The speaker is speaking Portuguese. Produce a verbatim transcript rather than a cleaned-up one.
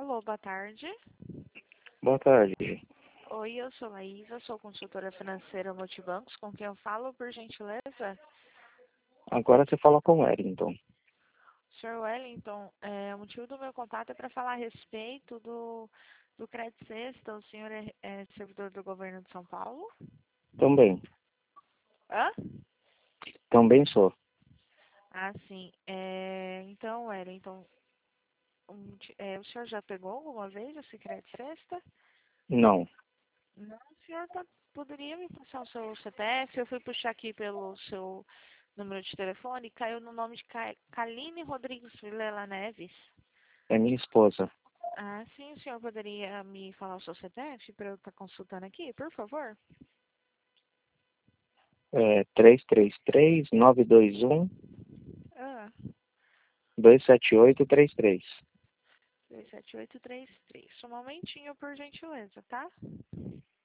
Alô, boa tarde. Boa tarde. Oi, eu sou Laísa, sou consultora financeira Multibancos. Com quem eu falo, por gentileza? Agora você fala com o Wellington. senhor Wellington, é, o motivo do meu contato é para falar a respeito do, do Crédito Sexta. O senhor é, é servidor do governo de São Paulo? Também. Hã? Também sou. Ah, sim. É, então, Wellington, um, é, o senhor já pegou alguma vez esse Crédito Sexta? Não. Não, o senhor tá- poderia me passar o seu C P F? Eu fui puxar aqui pelo seu número de telefone e caiu no nome de Ca- Kaline Rodrigues Vilela Neves. É minha esposa. Ah, sim, o senhor poderia me falar o seu C P F para eu estar consultando aqui, por favor? É três três três, nove dois um, Ah, dois sete oito três três. dois sete oito três três. Só um momentinho, por gentileza, tá?